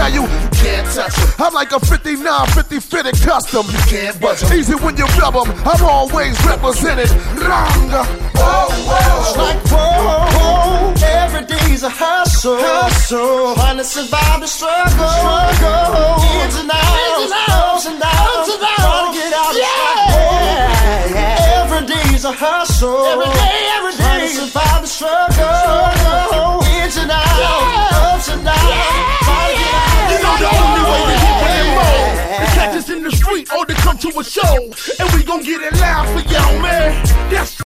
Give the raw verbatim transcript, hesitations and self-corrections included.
tell you, you can't touch them. I'm like a fifty-nine fifty fitted custom. You can't budge them. Easy when you rub them, I'm always represented. Wrong. Whoa, whoa. It's like whoa, every day's a hustle. Hustle. Trying to survive the struggle. Struggle. Ins and outs, ups and downs. Trying to get out of yeah. yeah. Every day's a hustle. Every day, every day. Trying to survive the struggle. struggle. Ins and outs, yeah. ups and downs. Yeah. Trying to get out of You know the only way to hit when they roll is catch us in the street or to come to a show. And we gon' get it live for y'all, man. That's